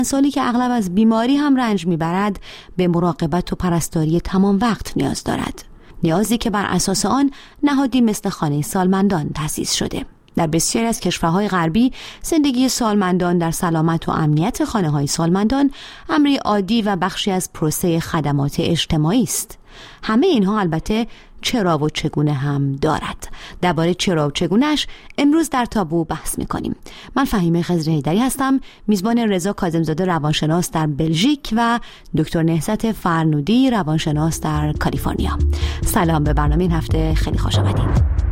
انسانی که اغلب از بیماری هم رنج میبرد به مراقبت و پرستاری تمام وقت نیاز دارد. نیازی که بر اساس آن نهادی مثل خانه سالمندان تأسیس شده. در بسیاری از کشورهای غربی زندگی سالمندان در سلامت و امنیت خانه‌های سالمندان امری عادی و بخشی از پروسه خدمات اجتماعی است. همه اینها البته چرا و چگونه هم دارد. درباره چرا و چگونه‌اش امروز در تابو بحث می‌کنیم. من فهیمه خضر حیدری هستم، میزبان رضا کاظم‌زاده روانشناس در بلژیک و دکتر نهضت فرنودی روانشناس در کالیفرنیا. سلام، به برنامه این هفته خیلی خوش آمدید.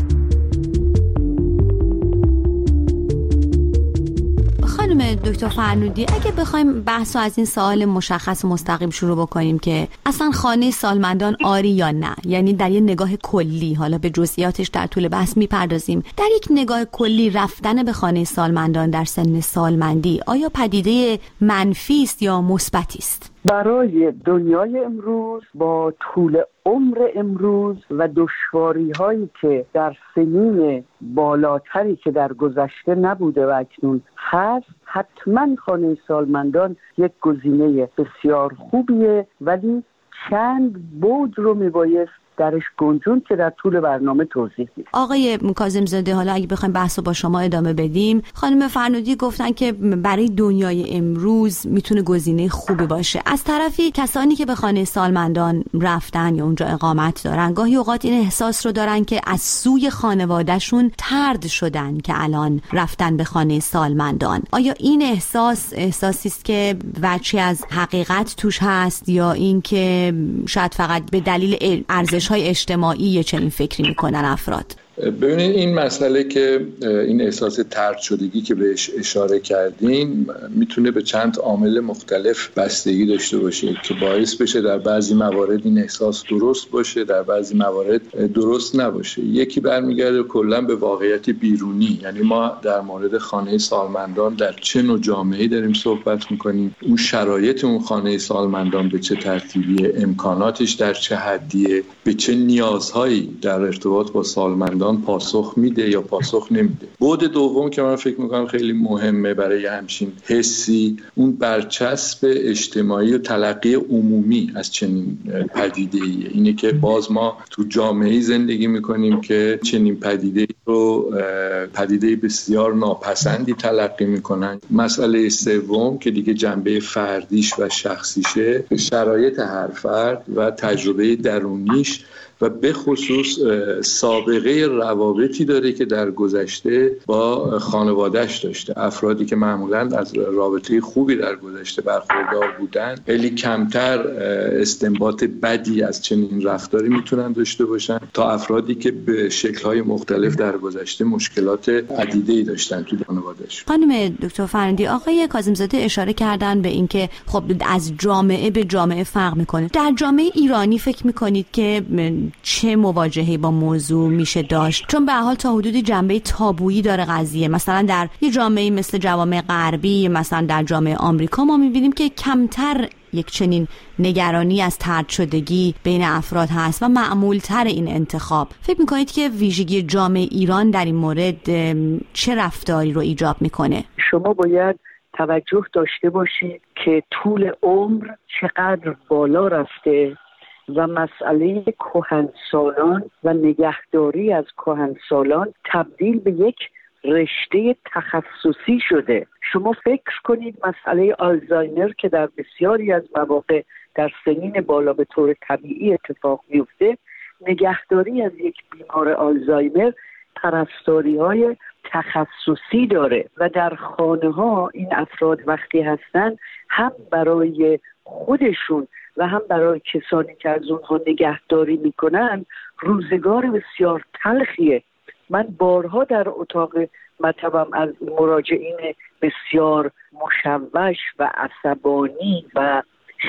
خانم دکتر فرنودی، اگه بخوایم بحث رو از این سوال مشخص و مستقیم شروع بکنیم که اصلا خانه سالمندان آری یا نه، یعنی در یه نگاه کلی، حالا به جزئیاتش در طول بحث میپردازیم، در یک نگاه کلی رفتن به خانه سالمندان در سن سالمندی آیا پدیده منفی است یا مثبتی است؟ برای دنیای امروز با طول عمر امروز و دشواری‌هایی که در سنین بالاتری که در گذشته نبوده و اکنون هست، حتما خانه سالمندان یک گزینه بسیار خوبیه، ولی چند بعد رو میبایست درش گنجون که در طول برنامه توضیح میدم. آقای کاظم‌زاده، حالا اگه بخوایم بحث رو با شما ادامه بدیم، خانم فرنودی گفتن که برای دنیای امروز میتونه گزینه خوبی باشه. از طرفی کسانی که به خانه سالمندان رفتن یا اونجا اقامت دارن گاهی اوقات این احساس رو دارن که از سوی خانوادهشون طرد شدن که الان رفتن به خانه سالمندان. آیا این احساسی است که بچی از حقیقت توش هست یا این که شاید فقط به دلیل ارزش های اجتماعی چنین فکری میکنن افراد؟ ببینید، این مسئله که این احساس طرد شدگی که بهش اشاره کردین میتونه به چند عامل مختلف بستگی داشته باشه که باعث بشه در بعضی موارد این احساس درست باشه، در بعضی موارد درست نباشه. یکی برمیگرده کلا به واقعیت بیرونی، یعنی ما در مورد خانه سالمندان در چه نوع جامعه‌ای داریم صحبت میکنیم، اون شرایط اون خانه سالمندان به چه ترتیبیه، امکاناتش در چه حدیه، به چه نیازهایی در ارتباط با سالمندان پاسخ میده یا پاسخ نمیده. بعد دوم که من فکر میکنم خیلی مهمه برای همچین حسی، اون برچسب اجتماعی و تلقی عمومی از چنین پدیده‌ایه. اینه که باز ما تو جامعه‌ای زندگی میکنیم که چنین پدیده‌ای رو پدیده بسیار ناپسندی تلقی میکنن. مسئله سوم که دیگه جنبه فردیش و شخصیشه، شرایط هر فرد و تجربه درونیش و به خصوص سابقه روابطی داره که در گذشته با خانواده‌اش داشته. افرادی که معمولاً از رابطه خوبی در گذشته برخوردار بودن خیلی کمتر استنباط بدی از چنین رفتاری میتونن داشته باشن تا افرادی که به شکل‌های مختلف در گذشته مشکلات عدیده‌ای داشتن تو خانواده‌اش. خانم دکتر فرنودی، آقای کاظم‌زاده اشاره کردن به اینکه خب از جامعه به جامعه فرق میکنه. در جامعه ایرانی فکر میکنید که چه مواجهه‌ای با موضوع میشه داشت؟ چون به هر حال تا حدودی جنبه تابویی داره قضیه. مثلا در یه جامعه مثل جوامع غربی، مثلا در جامعه آمریکا، ما میبینیم که کمتر یک چنین نگرانی از طرد شدگی بین افراد هست و معمولتر این انتخاب. فکر میکنید که ویژگی جامعه ایران در این مورد چه رفتاری رو ایجاب میکنه؟ شما باید توجه داشته باشید که طول عمر چقدر بالا رفته و مسئله کهنسالان و نگهداری از کهنسالان تبدیل به یک رشته تخصصی شده. شما فکر کنید مسئله آلزایمر که در بسیاری از مواقع در سنین بالا به طور طبیعی اتفاق میفته، نگهداری از یک بیمار آلزایمر پرستاری‌های تخصصی داره و در خانه ها این افراد وقتی هستن هم برای خودشون و هم برای کسانی که از اونها نگهداری میکنن روزگار بسیار تلخیه. من بارها در اتاق مطبم از مراجعین بسیار مشوش و عصبانی و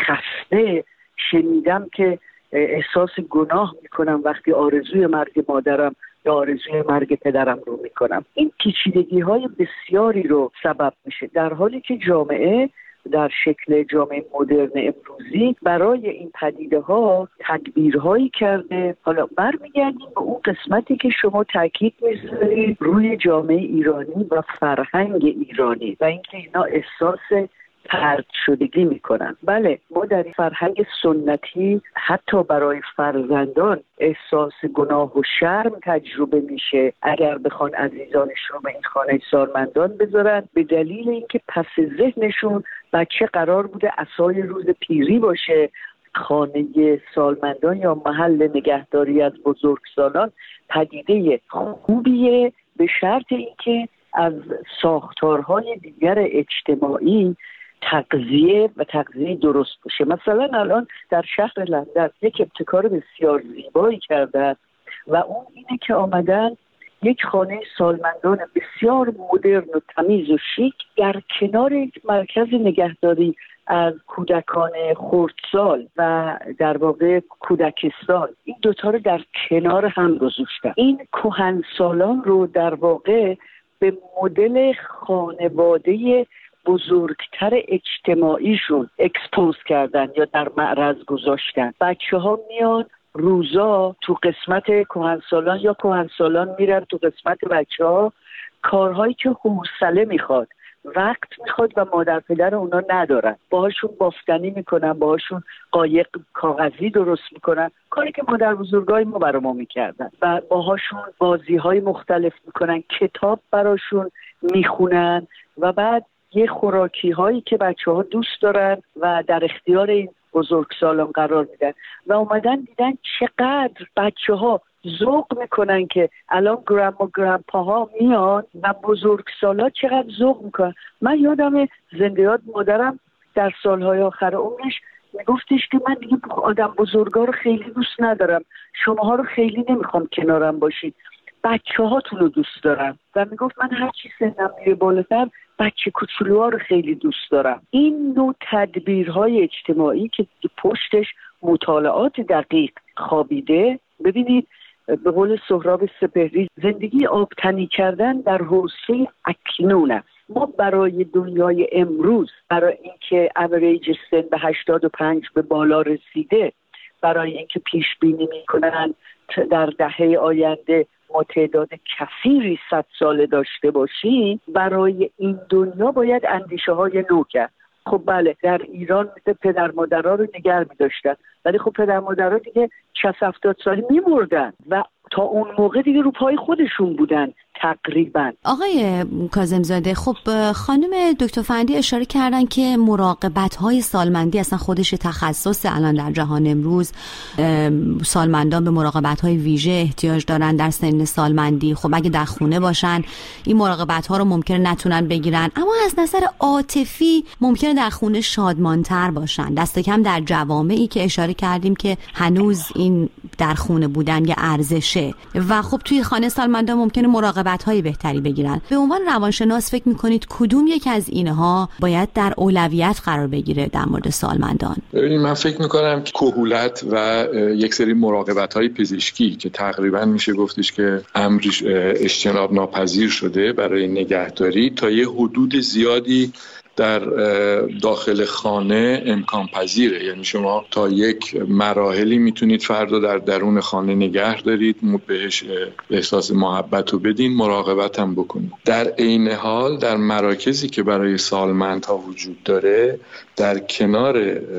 خسته شنیدم که احساس گناه میکنم وقتی آرزوی مرگ مادرم یا آرزوی مرگ پدرم رو میکنم. این پیچیدگی های بسیاری رو سبب میشه، در حالی که جامعه در شکل جامعه مدرن امروزی برای این پدیده ها تدبیرهایی کرده. حالا برمیگردیم به اون قسمتی که شما تاکید می‌ذارید روی جامعه ایرانی و فرهنگ ایرانی و اینکه اینا احساس طرد شدگی میکنن. بله، ما در این فرهنگ سنتی حتی برای فرزندان احساس گناه و شرم تجربه میشه اگر بخوان عزیزانش رو به این خانه سالمندان بذارن، به دلیل اینکه پس ذهنشون بچه قرار بوده عصای روز پیری باشه. خانه سالمندان یا محل نگهداری از بزرگسالان پدیده خوبیه، به شرط اینکه از ساختارهای دیگر اجتماعی تغذیه درست باشه. مثلا الان در شهر لندن یک ابتکار بسیار زیبایی کردن و اون اینه که آمدن یک خانه سالمندان بسیار مدرن و تمیز و شیک در کنار یک مرکز نگهداری از کودکان خردسال و در واقع کودکستان، این دوتا رو در کنار هم گذاشتن. این کهنسالان رو در واقع به مدل خانواده بزرگتر اجتماعیشون اکسپوز کردن یا در معرض گذاشتن. بچه ها میان روزا تو قسمت کهنسالان یا کهنسالان میرن تو قسمت بچه ها، کارهایی که حوصله میخواد، وقت میخواد و مادر پدر اونا ندارن، باهاشون بافتنی میکنن، باهاشون قایق کاغذی درست میکنن، کاری که مادر بزرگای ما برای ما میکردن، و باهاشون بازیهای مختلف میکنن، کتاب براشون میخونن و بعد یه خوراکی هایی که بچه ها دوست دارن و در اختیار این بزرگسالان قرار میدن و اومدن دیدن چقدر بچه ها ذوق میکنن که الان گرم و گرمپاها میان و بزرگسالا چقدر ذوق میکنن. من یادم زنده یاد مادرم در سالهای آخر عمرش میگفتش که من دیگه آدم بزرگا رو خیلی دوست ندارم، شماها رو خیلی نمیخوام کنارم باشید، بچه هاتون رو دوست دارم. و میگفت من هر چی سنم میره بالاتر بچه کوچولوها رو خیلی دوست دارم. این نوع تدبیرهای اجتماعی که پشتش مطالعات دقیق خوابیده، ببینید به قول سهراب سپهری زندگی آبتنی کردن در حوزه اکنون است. ما برای دنیای امروز، برای اینکه اوریج سن به 85 به بالا رسیده، برای اینکه پیش بینی میکنن در دهه آینده ما تعداد کثیری 100 ساله داشته باشیم، برای این دنیا باید اندیشه های نو کرد. خب بله، در ایران مثل پدر مادرها رو نگه می داشتن، ولی خب پدر مادرها دیگه 60-70 سالی می مردن و تا اون موقع دیگه رو پای خودشون بودن تقریبا. آقای کاظم‌زاده، خب خانم دکتر فندی اشاره کردن که مراقبت‌های سالمندی اصلا خودش تخصص الان در جهان امروز. سالمندان به مراقبت‌های ویژه احتیاج دارن در سن سالمندی. خب اگه در خونه باشن این مراقبت‌ها رو ممکنه نتونن بگیرن، اما از نظر عاطفی ممکنه در خونه شادمان‌تر باشن، دست کم در جوامعی که اشاره کردیم که هنوز این در خونه بودن یه ارزشه و خب توی خانه سالمندان ممکنه مراقبت‌های بهتری بگیرن. به عنوان روانشناس فکر می‌کنید کدوم یک از اینها باید در اولویت قرار بگیره در مورد سالمندان؟ ببینید، من فکر می‌کنم که کهولت و یک سری مراقبت‌های پزشکی که تقریبا میشه گفتش که امرش اجتناب ناپذیر شده برای نگهداری، تا یه حدود زیادی در داخل خانه امکان پذیره. یعنی شما تا یک مراحلی میتونید فرد رو در درون خانه نگه دارید، بهش احساس محبت رو بدین، مراقبت هم بکنید. در عین حال در مراکزی که برای سالمندها وجود داره، در کنار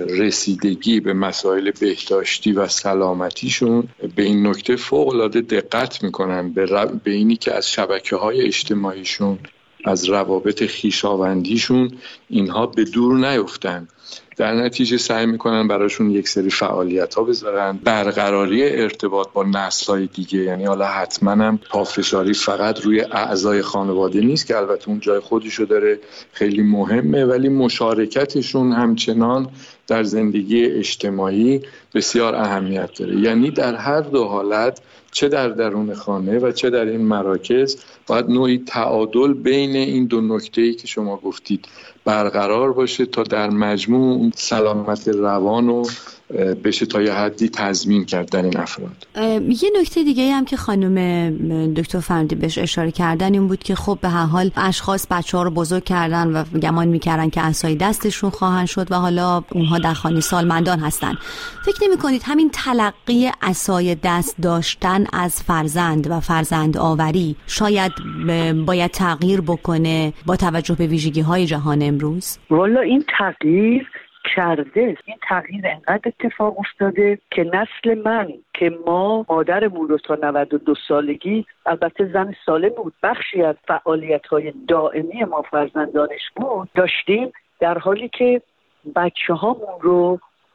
رسیدگی به مسائل بهداشتی و سلامتیشون به این نکته فوق‌العاده دقت میکنن، به اینی که از شبکه‌های اجتماعیشون، از روابط خویشاوندیشون اینها به دور نیفتن. در نتیجه سعی میکنن براشون یک سری فعالیت‌ها بذارن، برقراری ارتباط با نسل‌های دیگه. یعنی حالا حتما هم پافشاری فقط روی اعضای خانواده نیست که البته اون جای خودشو داره، خیلی مهمه، ولی مشارکتشون همچنان در زندگی اجتماعی بسیار اهمیت داره. یعنی در هر دو حالت، چه در درون خانه و چه در این مراکز، باید نوعی تعادل بین این دو نکته‌ای که شما گفتید برقرار باشه تا در مجموع سلامت روان و بشه تا یه حدی تضمین کرد در این افراد. یه نکته دیگه هم که خانم دکتر فرندی بهش اشاره کردن این بود که خب به هر حال اشخاص بچه‌ها رو بزرگ کردن و گمان می‌کردن که عصای دستشون خواهند شد و حالا اونها در خانه سالمندان هستن. فکر نمی‌کنید همین تلقی عصای دست داشتن از فرزند و فرزند آوری شاید باید تغییر بکنه با توجه به ویژگی‌های جهان امروز؟ والا این تغییر کرده. این تغییر انقدر اتفاق افتاده که نسل من که ما مادرمون رو تا 92 سالگی، البته زن سالم بود، بخشی از فعالیت‌های دائمی ما فرزندانش بود داشتیم، در حالی که بچه‌هامون رو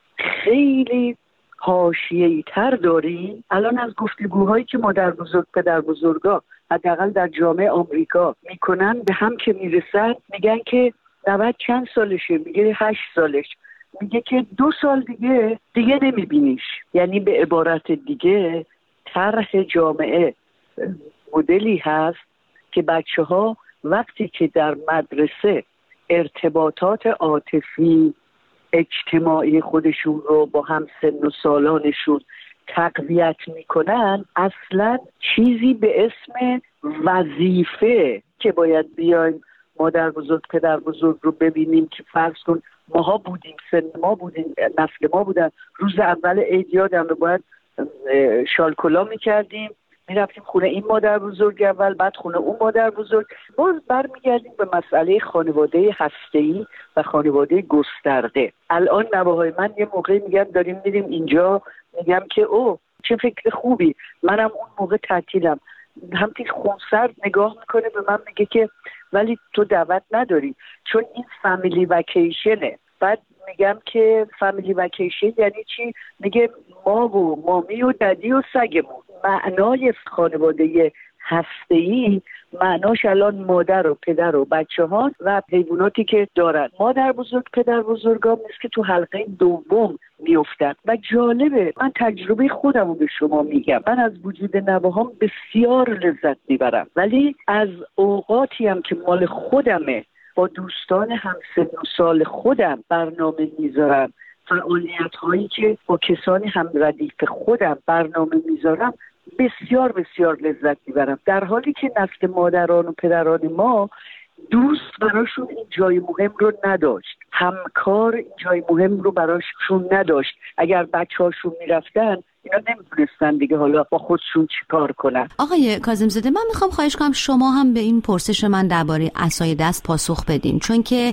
خیلی حاشیه‌ای تر داریم. الان از گفتگوهایی که مادر بزرگ پدر بزرگا حداقل در جامعه آمریکا میکنن به هم که میرسن، میگن که 90 چند سالشه، میگه 8 سالش، میگه که 2 سال دیگه نمیبینیش. یعنی به عبارت دیگه طرح جامعه مدلی هست که بچه‌ها وقتی که در مدرسه ارتباطات عاطفی اجتماعی خودشون رو با همسن و سالانشون تقویت میکنن، اصلا چیزی به اسم وظیفه که باید بیایم مادر بزرگ پدر بزرگ رو ببینیم که فرض کن ماها بودیم، سن ما بودیم، نسل ما بودن، روز اول عید یادم باید شالکولا میکردیم، میرفتیم خونه این مادر بزرگ اول، بعد خونه اون مادر بزرگ. باز برمیگردیم به مسئله خانواده هسته‌ای و خانواده گسترده. الان نوه‌های من یه موقعی میگن داریم میریم اینجا، میگم که او چه فکر خوبی، منم اون موقع تعطیلم، همتی خونسرد نگاه میکنه به من، میگه که ولی تو دعوت نداری چون این فامیلی وکیشنه. بعد میگم که فامیلی وکیشن یعنی چی؟ میگه ما و مامی و ددی و سگمون. معنای خانواده هسته‌ای معناش الان مادر و پدر و بچه ها و حیواناتی که دارن. مادر بزرگ پدر بزرگا مثل که تو حلقه دوم میافتد و جالبه، من تجربه خودم رو به شما میگم، من از وجود نوهام بسیار لذت میبرم، ولی از اوقاتی هم که مال خودمه با دوستان همسن و سال خودم برنامه میذارم، فعالیت هایی که با کسانی هم ردیف خودم برنامه میذارم، بسیار بسیار لذت میبرم. در حالی که نسل مادران و پدران ما دوست براشون این جای مهم رو نداشت، همکار این جای مهم رو براشون نداشت. اگر بچه هاشون میرفتن اینا نمیتونستن دیگه حالا با خودشون چی کار کنن. آقای کاظم‌زاده، من میخوام خواهش کنم شما هم به این پرسش من درباره عصای دست پاسخ بدین، چون که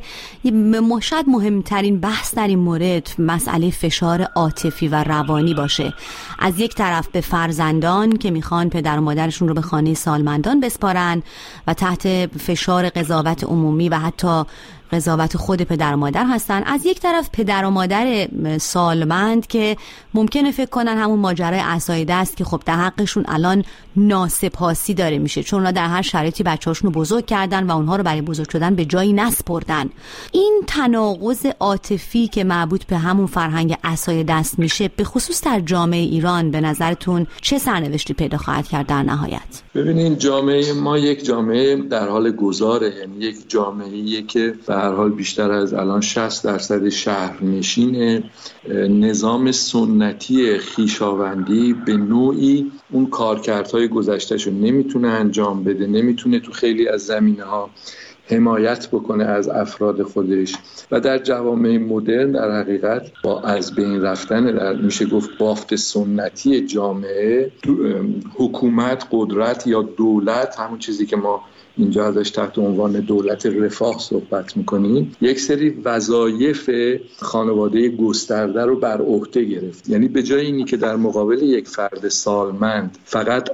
شاید مهمترین بحث در این مورد مسئله فشار عاطفی و روانی باشه. از یک طرف به فرزندان که میخوان پدر و مادرشون رو به خانه سالمندان بسپارن و تحت فشار قضاوت عمومی و حتی قضاوت خود پدر و مادر هستن، از یک طرف پدر و مادر سالمند که ممکنه فکر کنن همون ماجرای عصای دست که خب در حقشون الان ناسپاسی داره میشه، چون اونا در هر شرایطی بچه‌هاشون رو بزرگ کردن و اونها رو برای بزرگ شدن به جایی نسپردن. این تناقض عاطفی که مربوط به همون فرهنگ عصای دست میشه، به خصوص در جامعه ایران، به نظرتون چه سرنوشتی پیدا خواهد کرد در نهایت؟ ببینین، جامعه ما یک جامعه در حال گذاره، یعنی یک جامعه‌ایه که به هر حال بیشتر از الان 60% شهرنشین نظام سنتی خویشاوندی به نوعی اون کارکردهای گذشته‌شو نمیتونه انجام بده، نمیتونه تو خیلی از زمینه‌ها حمایت بکنه از افراد خودش و در جوامع مدرن در حقیقت با از بین رفتن در میشه گفت بافت سنتی جامعه، حکومت، قدرت یا دولت، همون چیزی که ما اینجا ازش تحت عنوان دولت رفاه صحبت میکنیم، یک سری وظایف خانواده گسترده رو بر عهده گرفت. یعنی به جای اینی که در مقابل یک فرد سالمند فقط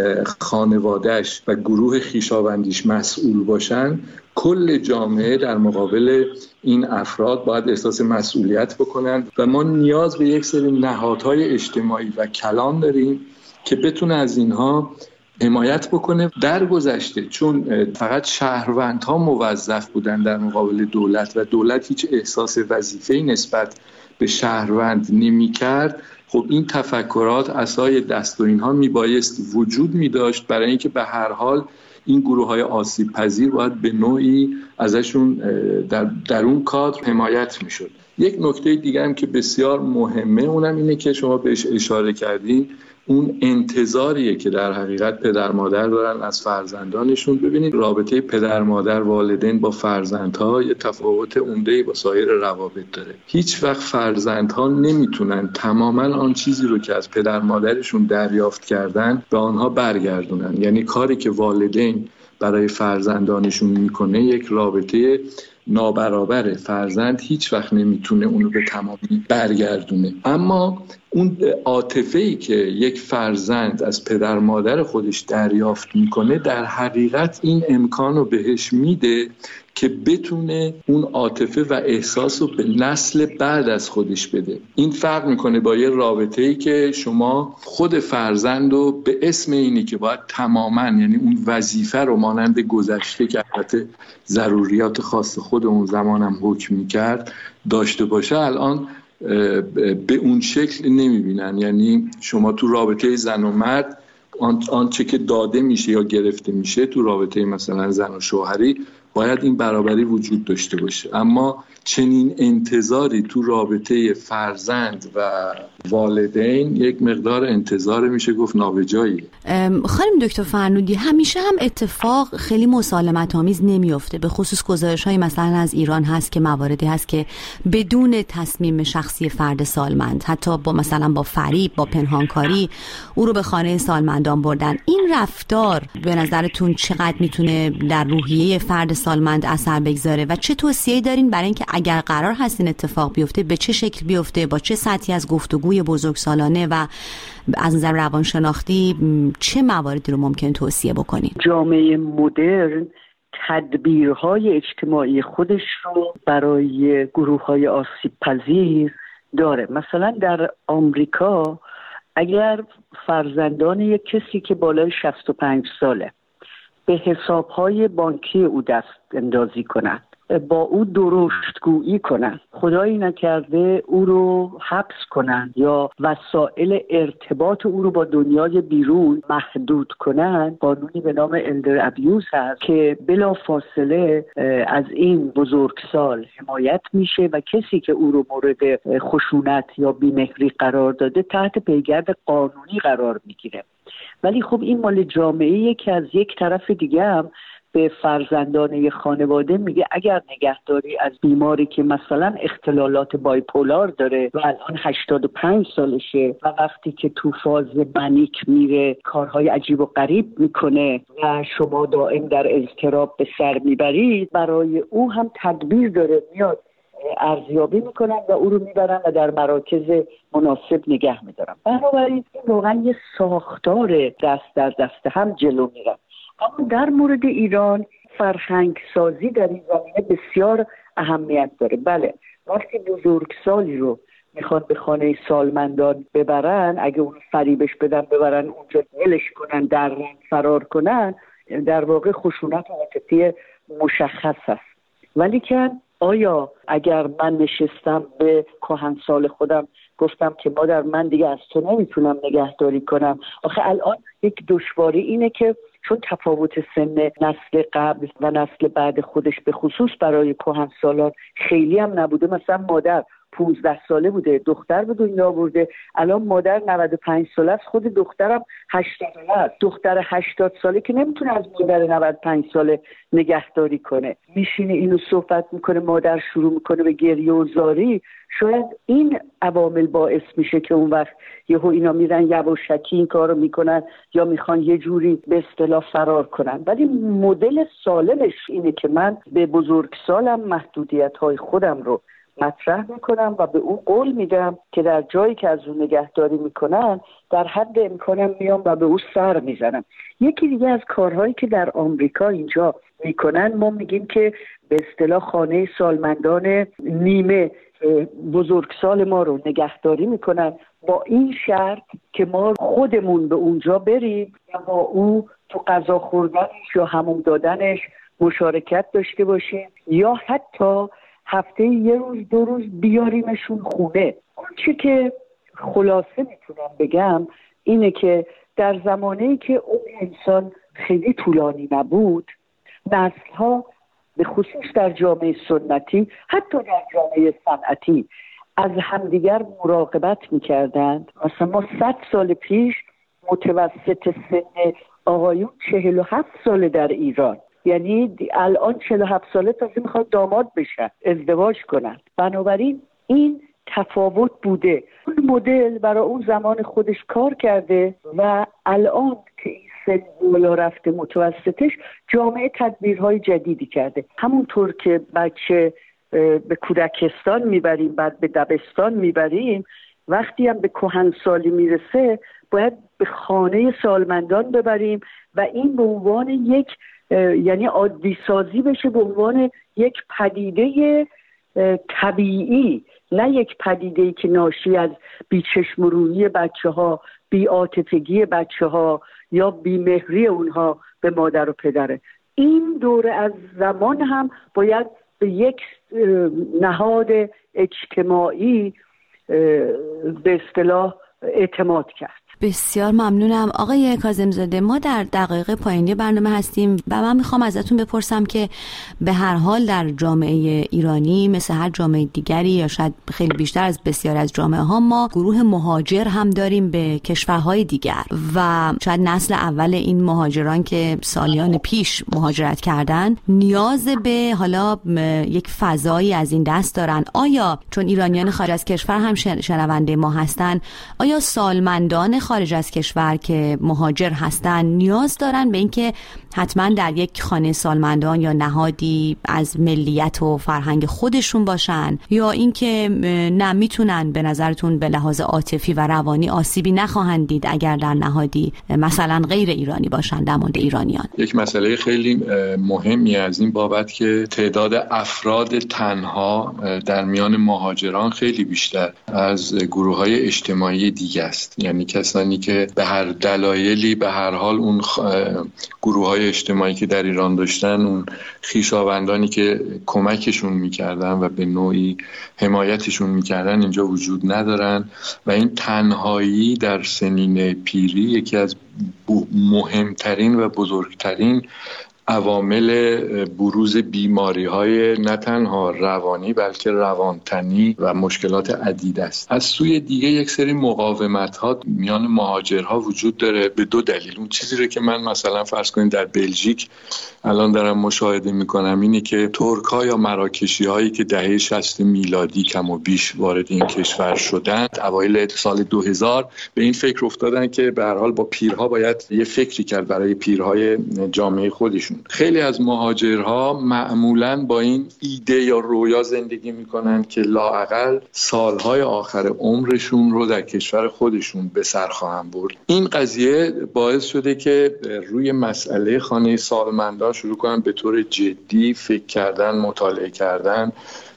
خانواده‌اش و گروه خویشاوندیش مسئول باشن، کل جامعه در مقابل این افراد باید احساس مسئولیت بکنن و ما نیاز به یک سری نهادهای اجتماعی و کلان داریم که بتونه از اینها حمایت بکنه. در گذشته چون فقط شهروندها موظف بودن در مقابل دولت و دولت هیچ احساس وظیفه‌ای نسبت به شهروند نمی‌کرد، خب این تفکرات عصای دست و اینها میبایست وجود می‌داشت برای اینکه به هر حال این گروه‌های آسیب پذیر باید به نوعی ازشون در اون کادر حمایت میشد. یک نکته دیگه هم که بسیار مهمه اونم اینه که شما بهش اشاره کردین، اون انتظاریه که در حقیقت پدر مادر دارن از فرزندانشون. ببینید رابطه پدر مادر والدین با فرزندها یه تفاوت عمده‌ای با سایر روابط داره. هیچ وقت فرزندها نمیتونن تماما آن چیزی رو که از پدر مادرشون دریافت کردن به آنها برگردونن. یعنی کاری که والدین برای فرزندانشون میکنه یک رابطه نابرابره. فرزند هیچ وقت نمیتونه اونو به تمامی برگردونه، اما اون عاطفه‌ای که یک فرزند از پدر مادر خودش دریافت میکنه در حقیقت این امکان رو بهش میده که بتونه اون عاطفه و احساس رو به نسل بعد از خودش بده. این فرق میکنه با یه رابطه‌ای که شما خود فرزند رو به اسم اینی که باید تماماً، یعنی اون وظیفه رو مانند گذشته که البته ضروریات خاص خود اون زمانم حکم میکرد داشته باشه، الان به اون شکل نمیبینن. یعنی شما تو رابطه زن و مرد آنچه که داده میشه یا گرفته میشه تو رابطه مثلا زن و شوهری باید این برابری وجود داشته باشه، اما چنین انتظاری تو رابطه فرزند و والدین یک مقدار انتظار میشه گفت نابجایی. خانم دکتر فرنودی، همیشه هم اتفاق خیلی مسالمت آمیز نمیفته. به خصوص گزارش‌های مثلا از ایران هست که مواردی هست که بدون تصمیم شخصی فرد سالمند، حتی با مثلا با فریب، با پنهانکاری او رو به خانه سالمندان بردن. این رفتار به نظرتون چقدر میتونه در روحیه فرد سالمند اثر بگذاره و چه توصیه‌ای دارین برای اینکه اگر قرار هست این اتفاق بیفته به چه شکل بیفته، با چه سطحی از گفتگوی بزرگسالانه و از نظر روانشناختی چه مواردی رو ممکن توصیه بکنیم؟ جامعه مدرن تدبیرهای اجتماعی خودش رو برای گروه‌های آسیب پذیر داره. مثلا در آمریکا اگر فرزندان یک کسی که بالای 65 ساله به حسابهای بانکی او دست اندازی کنند، با او درشتگویی کنند، خدایی نکرده او رو حبس کنند یا وسایل ارتباط او رو با دنیای بیرون محدود کنند، قانونی به نام الدر ابیوز هست که بلا فاصله از این بزرگسال حمایت میشه و کسی که او رو مورد خشونت یا بیمهری قرار داده تحت پیگرد قانونی قرار میگیره. ولی خب این مال جامعه‌ایه که از یک طرف دیگه هم به فرزندان خانواده میگه اگر نگهداری از بیماری که مثلا اختلالات بایپولار داره و الان 85 سالشه و وقتی که تو فاز منیک میره کارهای عجیب و غریب میکنه و شما دائم در اضطراب به سر میبرید، برای او هم تدبیر داره، میاد ارزیابی میکنن و او رو میبرن و در مراکز مناسب نگه میدارن. بنابراین واقعا یه ساختار دست در دست هم جلو میرن. اما در مورد ایران فرهنگ سازی در این زمینه بسیار اهمیت داره. بله، وقتی بزرگسالی رو میخوان به خانه سالمندان ببرن، اگه اون فریبش بدن ببرن اونجا ولش کنن، در رنگ فرار کنن، در واقع خشونت عاطفی مشخص هست. ولی که آیا اگر من نشستم به کهنسال خودم گفتم که مادر من دیگه از تو نمیتونم نگهداری کنم، آخه الان یک دشواری اینه که چون تفاوت سن نسل قبل و نسل بعد خودش به خصوص برای کهنسالان خیلی هم نبوده، مثلا مادر 15 ساله بوده دختر به دنیا آورده، الان مادر 95 ساله است، خود دخترم 80 ساله است. دختر 80 ساله که نمیتونه از مادر 95 ساله نگهداری کنه، میشینه اینو صحبت میکنه، مادر شروع میکنه به گریه و زاری. شاید این عوامل باعث میشه که اون وقت یهو اینا میرن یواشکی این کارو میکنن یا میخوان یه جوری به اصطلاح فرار کنن. ولی مدل سالمش اینه که من به بزرگسالم محدودیت‌های خودم رو مطرح میکنم و به اون قول میدم که در جایی که از اون نگهداری میکنن در حد امکانم میام و به اون سر میزنم. یکی دیگه از کارهایی که در آمریکا اینجا میکنن، ما میگیم که به اصطلاح خانه سالمندان نیمه بزرگسال ما رو نگهداری میکنن، با این شرط که ما خودمون به اونجا بریم و با او تو غذا خوردنش یا حموم دادنش مشارکت داشته باشیم یا حتی هفته یه روز 2 روز بیاریمشون خونه. چی که خلاصه میتونم بگم اینه که در زمانه‌ای که اون انسان خیلی طولانی نبود، نسل‌ها به خصوص در جامعه سنتی، حتی در جامعه صنعتی، از همدیگر مراقبت می‌کردند. مثلا ما 100 سال پیش متوسط سن آقایون 47 ساله در ایران، یعنی الان 47 ساله تازه میخواد داماد بشن، ازدواج کنن. بنابراین این تفاوت بوده. اون مدل برای اون زمان خودش کار کرده و الان که این سن بالا رفته متوسطش، جامعه تدبیرهای جدیدی کرده. همونطور که بچه به کودکستان میبریم، بعد به دبستان میبریم، وقتی هم به کهنسالی میرسه باید به خانه سالمندان ببریم و این به عنوان یک یعنی عادی سازی بشه، به عنوان یک پدیده طبیعی، نه یک پدیده‌ای که ناشی از بی‌چشم‌ورویی بچه‌ها، بی‌عاطفگی بچه‌ها یا بی‌مهری اونها به مادر و پدره. این دوره از زمان هم باید به یک نهاد اجتماعی به اصطلاح اعتماد کرد. بسیار ممنونم آقای کاظم‌زاده. ما در دقایق پایانی برنامه هستیم و من میخوام ازتون بپرسم که به هر حال در جامعه ایرانی مثل هر جامعه دیگری یا شاید خیلی بیشتر از بسیار از جامعه ها، ما گروه مهاجر هم داریم به کشورهای دیگر و شاید نسل اول این مهاجران که سالیان پیش مهاجرت کردن نیاز به حالا یک فضایی از این دست دارن. آیا چون ایرانیان خارج از کشور هم شنونده ما هستن، آیا سالمندان خارج از کشور که مهاجر هستن نیاز دارن به اینکه حتما در یک خانه سالمندان یا نهادی از ملیت و فرهنگ خودشون باشن، یا اینکه نه میتونن به نظرتون به لحاظ عاطفی و روانی آسیبی نخواهند دید اگر در نهادی مثلا غیر ایرانی باشن؟ در مورد ایرانیان یک مسئله خیلی مهمی از این بابت که تعداد افراد تنها در میان مهاجران خیلی بیشتر از گروه‌های اجتماعی دیگه است. یعنی کسانی که به هر دلایلی به هر حال اون گروه‌های اجتماعی که در ایران داشتن، اون خویشاوندانی که کمکشون میکردن و به نوعی حمایتشون میکردن اینجا وجود ندارن و این تنهایی در سنین پیری یکی از مهمترین و بزرگترین عوامل بروز بیماری‌های نه تنها روانی بلکه روانتنی و مشکلات عدید است. از سوی دیگه یک سری مقاومت‌ها میان مهاجرها وجود داره به دو دلیل. اون چیزی رو که من مثلا فرض کنید در بلژیک الان دارم مشاهده میکنم اینه که ترک‌ها یا مراکشی‌هایی که دهه 60 میلادی کم و بیش وارد این کشور شدند، اوایل سال 2000 به این فکر افتادن که به هر حال با پیرها باید یه فکری کرد برای پیرهای جامعه خودشون. خیلی از مهاجرها معمولاً با این ایده یا رویا زندگی میکنن که لااقل سالهای آخر عمرشون رو در کشور خودشون به سر خواهند برد. این قضیه باعث شده که روی مسئله خانه سالمندان شروع کنن به طور جدی فکر کردن، مطالعه کردن.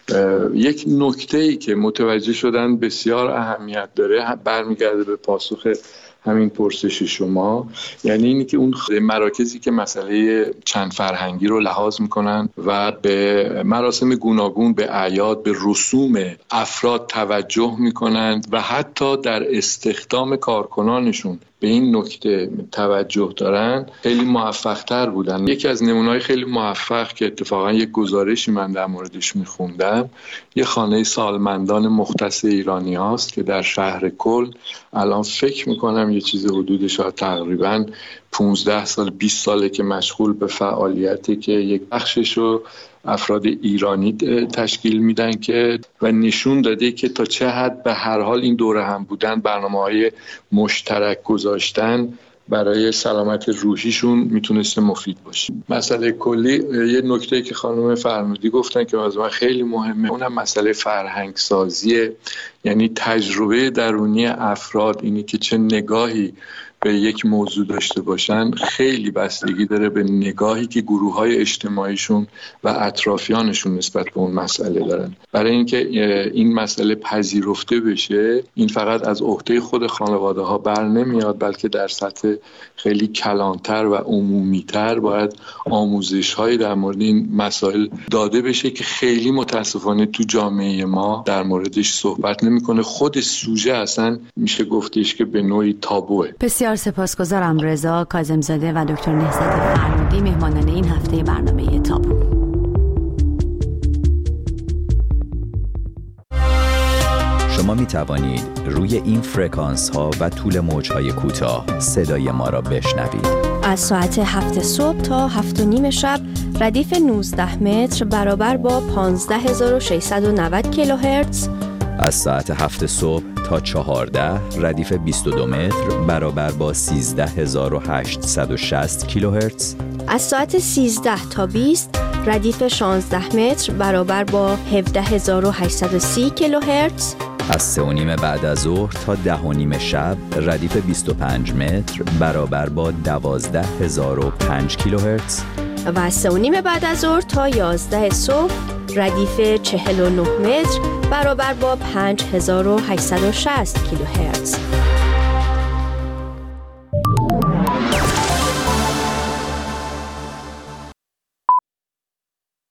یک نکته‌ای که متوجه شدن بسیار اهمیت داره برمیگرده به پاسخ همین پرسش شما، یعنی اینی که اون مراکزی که مسئله چند فرهنگی رو لحاظ میکنن و به مراسم گوناگون، به اعیاد، به رسوم افراد توجه میکنند و حتی در استخدام کارکنانشون به این نکته توجه دارن، خیلی موفق تر بودن. یکی از نمونه‌های خیلی موفق که اتفاقا یک گزارشی من در موردش میخوندم، یه خانه سالمندان مختص ایرانی هاست که در شهر کل الان فکر میکنم یه چیز حدودش تقریبا 15 سال 20 ساله که مشغول به فعالیتی که یک بخشش رو افراد ایرانی تشکیل میدن که و نشون داده که تا چه حد به هر حال این دوره هم بودن، برنامه‌های مشترک گذاشتن برای سلامت روحیشون میتونسته مفید باشه. مسئله کلی یه نکته که خانم فرمودی گفتن که از من خیلی مهمه، اونم مسئله فرهنگ سازیه، یعنی تجربه درونی افراد، اینی که چه نگاهی به یک موضوع داشته باشن خیلی بستگی داره به نگاهی که گروه‌های اجتماعیشون و اطرافیانشون نسبت به اون مسئله دارن. برای اینکه این مسئله پذیرفته بشه، این فقط از عهده خود خانواده‌ها بر نمیاد، بلکه در سطح خیلی کلانتر و عمومی‌تر باید آموزش‌هایی در مورد این مسائل داده بشه که خیلی متاسفانه تو جامعه ما در موردش صحبت نمی‌کنه. خود سوژه اصلا میشه گفتش که به نوعی تابوه. بسیار بسیار سپاسگزارم رضا کاظم‌زاده و دکتر نهضت فرنودی مهمانان این هفته برنامه تابو. شما می توانید روی این فرکانس ها و طول موج های کوتاه صدای ما را بشنوید. از ساعت 7 صبح تا 7:30 شب ردیف 19 متر برابر با 15690 کیلوهرتز. از ساعت 7 صبح تا 14 ردیف 22 متر برابر با 13860 کیلوهرتز. از ساعت 13 تا 20 ردیف 16 متر برابر با 17830 کیلوهرتز. از 3:30 بعد از ظهر تا 10:30 شب ردیف 25 متر برابر با 12005 کیلوهرتز. و از 3:30 بعد از ظهر تا 11 صبح ردیف 49 متر برابر با 5860 کیلوهرتز.